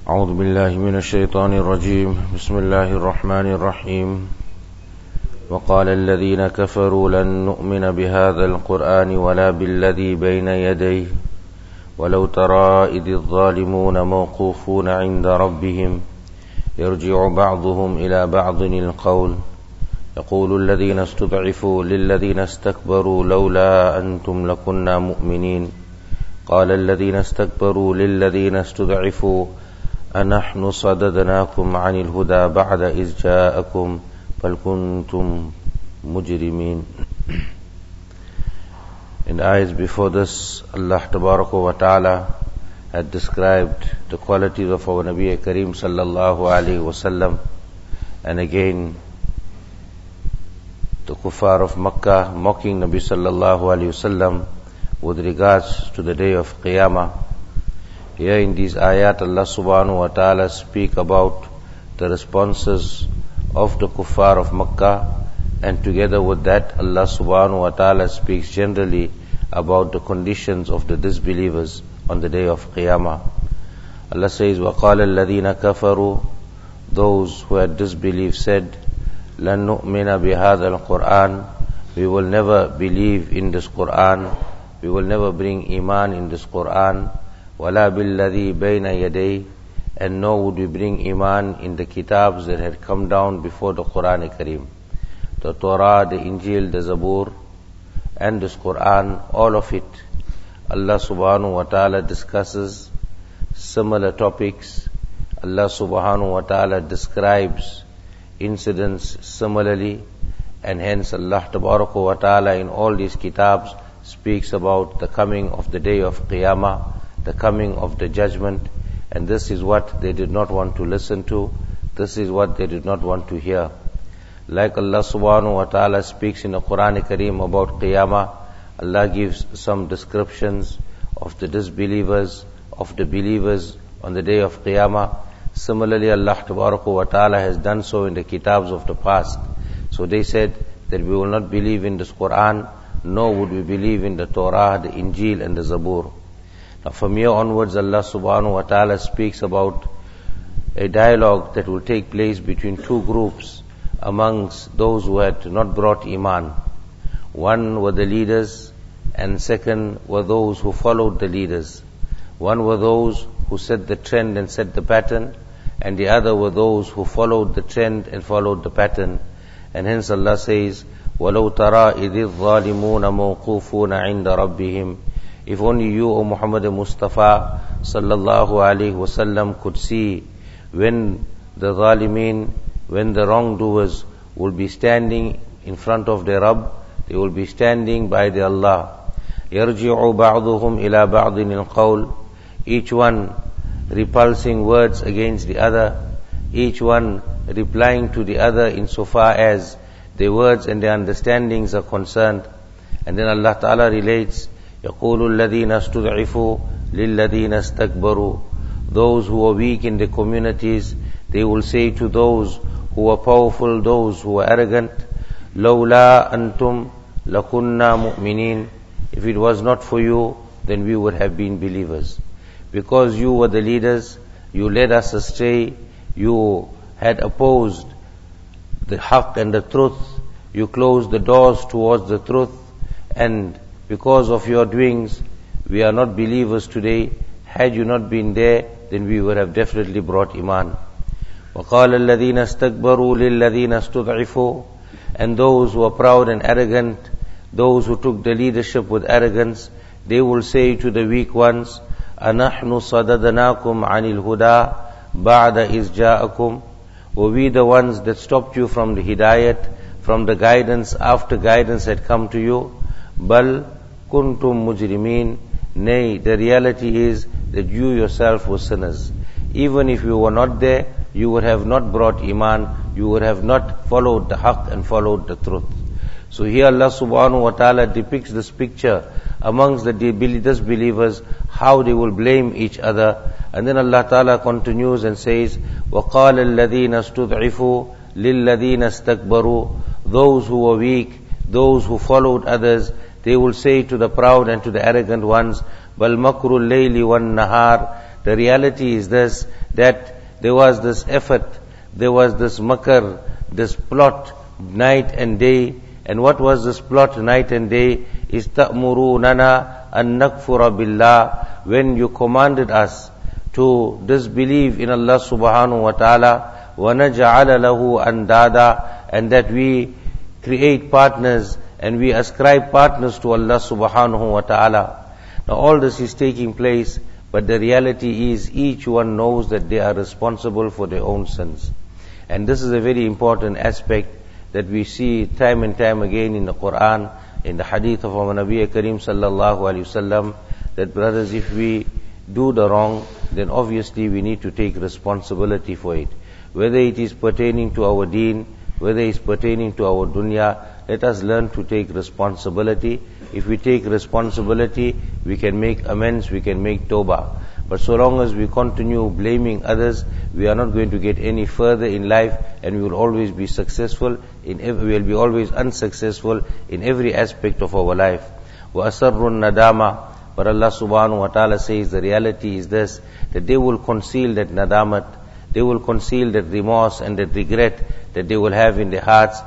أعوذ بالله من الشيطان الرجيم بسم الله الرحمن الرحيم وقال الذين كفروا لن نؤمن بهذا القرآن ولا بالذي بين يديه ولو ترى إذ الظالمون موقوفون عند ربهم يرجع بعضهم إلى بعض القول يقول الذين استضعفوا للذين استكبروا لولا أنتم لكنا مؤمنين قال الذين استكبروا للذين استضعفوا أنحن صددناكم عن الهدى بعد إذ جاءكم بل كنتم مجرمين. In the ayahs before this, Allah Tabaraka wa Ta'ala had described the qualities of our Nabi Kareem sallallahu alayhi wa sallam, and again the kuffar of Makkah mocking Nabi sallallahu alayhi wa sallam with regards to the day of Qiyamah. Here in these ayat, Allah subhanahu wa ta'ala speak about the responses of the kuffar of Makkah, and together with that Allah subhanahu wa ta'ala speaks generally about the conditions of the disbelievers on the day of Qiyamah. Allah says, وَقَالَ الَّذِينَ كَفَرُوا, those who had disbelieved said, لَن نُؤْمِنَ بِهَذَا الْقُرْآنِ, we will never believe in this Qur'an, we will never bring iman in this Qur'an, وَلَا بِالَّذِي بَيْنَ يَدَيْهِ, and nor would we bring iman in the kitabs that had come down before the Qur'an Kareem. The Torah, the Injil, the Zabur, and this Qur'an, all of it, Allah subhanahu wa ta'ala discusses similar topics. Allah subhanahu wa ta'ala describes incidents similarly, and hence Allah tabaraka wa ta'ala in all these kitabs speaks about the coming of the day of Qiyamah, the coming of the judgment, and this is what they did not want to listen to, this is what they did not want to hear. Like Allah subhanahu wa ta'ala speaks in the Quran Kareem about Qiyamah, Allah gives some descriptions of the disbelievers, of the believers on the day of Qiyamah. Similarly, Allah tabaraka wa ta'ala has done so in the kitabs of the past. So they said that we will not believe in this Quran, nor would we believe in the Torah, the Injil and the Zabur. Now from here onwards, Allah subhanahu wa ta'ala speaks about a dialogue that will take place between two groups amongst those who had not brought iman. One were the leaders, and second were those who followed the leaders. One were those who set the trend and set the pattern, and the other were those who followed the trend and followed the pattern. And hence Allah says, وَلَوْ تَرَى إِذِ الظَّالِمُونَ مَوْقُوفُونَ عِنْدَ رَبِّهِمْ. If only you, O Muhammad Mustafa sallallahu alayhi wasallam, could see when the zalimeen, when the wrongdoers will be standing in front of their Rabb, they will be standing by the Allah. يَرْجِعُ بَعْضُهُمْ إِلَى بَعْضٍ الْقَوْلِ, each one repulsing words against the other, each one replying to the other insofar as their words and their understandings are concerned. And then Allah Ta'ala relates, يَقُولُ الَّذِينَ اسْتُضْعِفُوا لِلَّذِينَ اسْتَكْبَرُوا, those who are weak in the communities, they will say to those who are powerful, those who are arrogant, لَوْلَا أَنْتُمْ لَكُنَّا مُؤْمِنِينَ, if it was not for you, then we would have been believers. Because you were the leaders, you led us astray, you had opposed the haqq and the truth, you closed the doors towards the truth, and because of your doings, we are not believers today. Had you not been there, then we would have definitely brought iman. وَقَالَ الَّذِينَ اسْتَكْبَرُوا لِلَّذِينَ اسْتُضْعِفُوا, and those who are proud and arrogant, those who took the leadership with arrogance, they will say to the weak ones, أَنَحْنُ صَدَدْنَاكُمْ عَنِ الْهُدَى بَعْدَ إِذْ جَاءَكُمْ, were we the ones that stopped you from the hidayat, from the guidance after guidance had come to you? بَلْ كُنْتُمْ مُجْرِمِينَ, nay, the reality is that you yourself were sinners. Even if you were not there, you would have not brought iman, you would have not followed the haqq and followed the truth. So here Allah subhanahu wa ta'ala depicts this picture amongst the disbelievers, how they will blame each other. And then Allah ta'ala continues and says, وَقَالَ الَّذِينَ اسْتُضْعِفُوا لِلَّذِينَ اسْتَكْبَرُوا, those who were weak, those who followed others, they will say to the proud and to the arrogant ones, بَلْ مَكْرُ اللَّيْلِ وَالنَّهَارِ, The reality is this, that there was this effort, there was this makr, this plot, night and day. And what was this plot night and day? Is ta'murunana an nakfura billah, when you commanded us to disbelieve in Allah subhanahu wa ta'ala, wa naj'ala lahu andada, and that we create partners and we ascribe partners to Allah subhanahu wa ta'ala. Now all this is taking place, but the reality is each one knows that they are responsible for their own sins. And this is a very important aspect that we see time and time again in the Quran, in the hadith of our Nabi Kareem sallallahu alayhi wasallam, that brothers, if we do the wrong, then obviously we need to take responsibility for it. Whether it is pertaining to our deen, whether it is pertaining to our dunya, let us learn to take responsibility. If we take responsibility, we can make amends, we can make tawbah. But so long as we continue blaming others, we are not going to get any further in life, and we will always be successful we will be always unsuccessful in every aspect of our life. وَأَسَرُّ النَّدَامَةِ, but Allah subhanahu wa ta'ala says the reality is this, that they will conceal that nadamat, they will conceal that remorse and that regret that they will have in their hearts.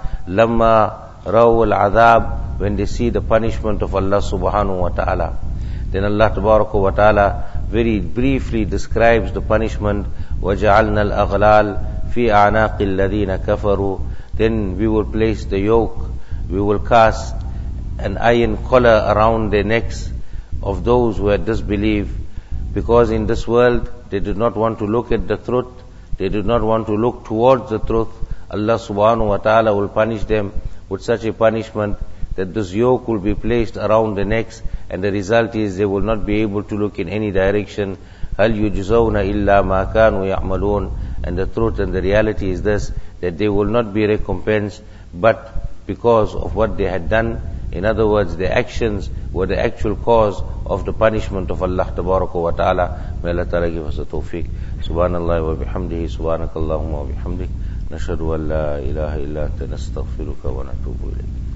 لَمَّا رَوْا الْعَذَابِ, when they see the punishment of Allah subhanahu wa ta'ala. Then Allah tabaraka wa ta'ala very briefly describes the punishment. وَجَعَلْنَا الْأَغْلَالِ فِي أَعْنَاقِ الَّذِينَ كَفَرُوا, then we will place the yoke, we will cast an iron collar around the necks of those who had disbelieved, because in this world they did not want to look at the truth, they did not want to look towards the truth. Allah subhanahu wa ta'ala will punish them with such a punishment that this yoke will be placed around the necks, and the result is they will not be able to look in any direction. هَلْ يُجْزَوْنَ إِلَّا مَا كَانُوا يَعْمَلُونَ, and the truth and the reality is this, that they will not be recompensed but because of what they had done. In other words, their actions were the actual cause of the punishment of Allah tabaraka wa ta'ala. May Allah ta'ala give us the tawfiq. Subhanallah wa bihamdihi, subhanakallahumma wa bihamdik, nashhadu an la ilaha illa anta nastaghfiruka wa natubu ilayk.